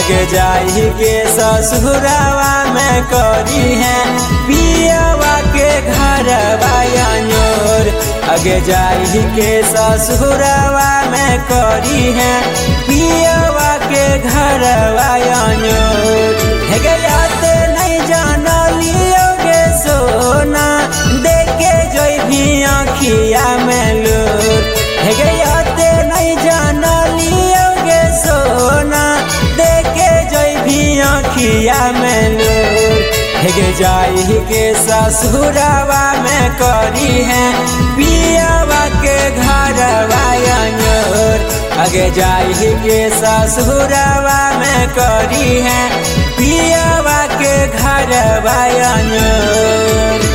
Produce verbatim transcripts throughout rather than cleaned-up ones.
आगे जाई के ससुरावा में करी है पियावा के घर बायोर। आगे जाई के ससुरावा में करी है पियावा के घर बायोर। हे गयाते नहीं जाना लियोगे सोना देखे जोई भी आँखिया में लूर। हे गयाते नहीं जाना लियोगे सोना देखे जोई भी आँखिया में लूर। हे जाई के ससुरावा में करी है पियावा के घर बायोर। आगे जाई के ससुरावा में करी है पियावा के घर बायोर।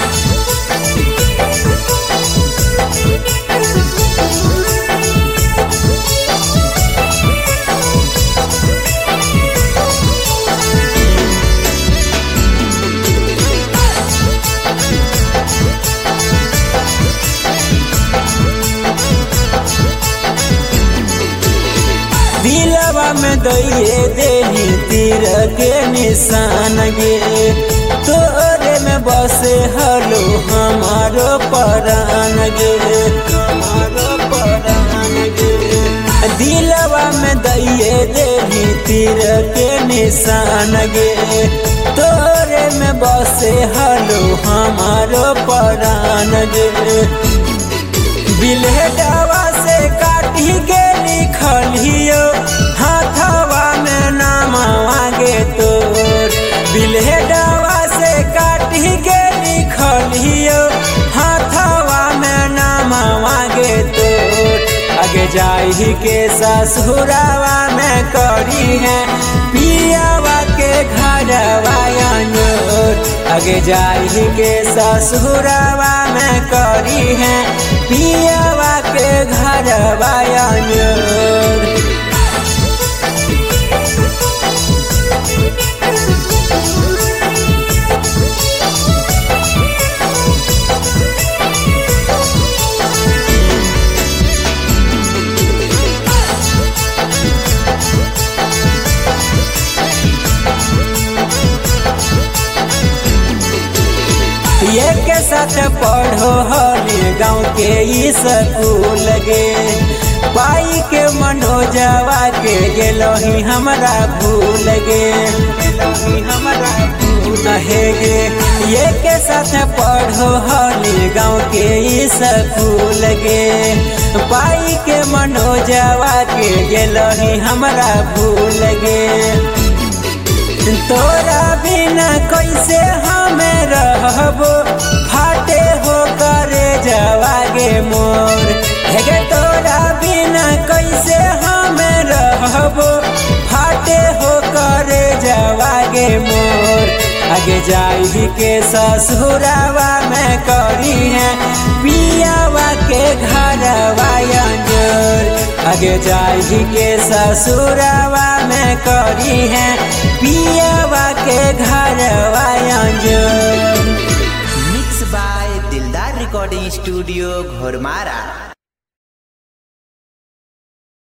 दिलवा में दइए देही तीर के निशान गे। तोरे में बसे हलो हमारो परान गे, हमारो परान गे। दिलवा में दइए देही तीर के निशान गे। तोरे में बसे हलो हमारो परान गे। बिलहटावा से काटी के लिखलियो हाथवा में नाम आगे तोर। बिलहटावा से काटी के लिखलियो हाथवा में नाम आगे तोर। आगे जाई के ससुरावा में करी है पियावा के घर बायोर। आगे जाई के ससुरावा में करी है पियावा के घर बायोर। ये के साथ पढ़ो हली गाँव के स्कूल गे। पाई के मनोजवा के गेलही हमरा भूल गे, गेलही हमरा भूल हे गे। ये के साथ पढ़ो हली गाँव के स्कूल गे। पाई के मनोजवा के गेलही हमरा भूल गे। तोरा बिना कैसे हमें रहबो फाटे हो करे जवागे मोर। हे तोरा बिना कैसे हमें रहबो फाटे हो करे जवागे मोर। आगे जाई के ससुरावा में करी है पियावा के घर बायोर। आगे जाई के ससुरावा में करी है पियावा के घर बायोर। Mix by Dildar recording studio Ghoramara.